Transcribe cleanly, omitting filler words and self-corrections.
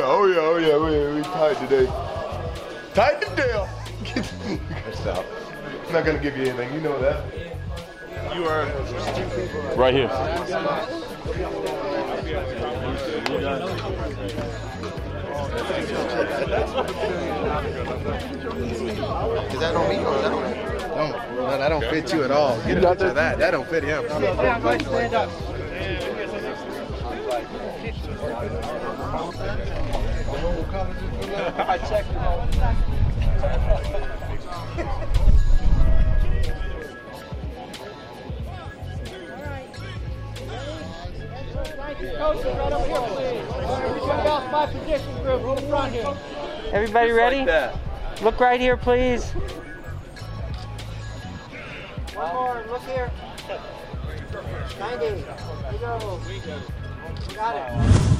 oh yeah, we tied today. Tied the deal. Stop. I'm not gonna give you anything, you know that. You are right here. Is that on me or is that on him? No, that don't fit you at all. Get a picture of that. That don't fit him. Stand up. I checked it all. Coach, right over here, please. Everybody else, my position group, in the front here. Everybody ready? like Look right here, please. One more, look here. 90. We go. Got it.